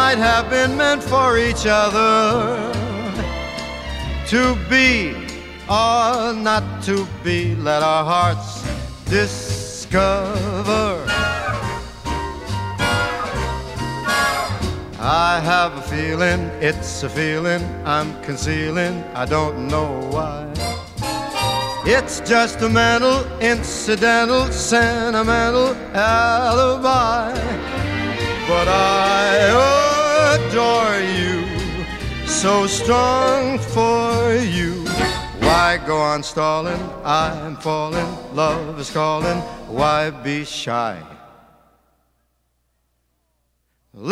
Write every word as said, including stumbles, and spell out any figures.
might have been meant for each other, to be or not to be, let our hearts discover. I have a feeling, it's a feeling I'm concealing, I don't know why. It's just a mental, incidental, sentimental alibi. But I adore you, so strong for you. Why go on stalling? I'm falling, love is calling. Why be shy?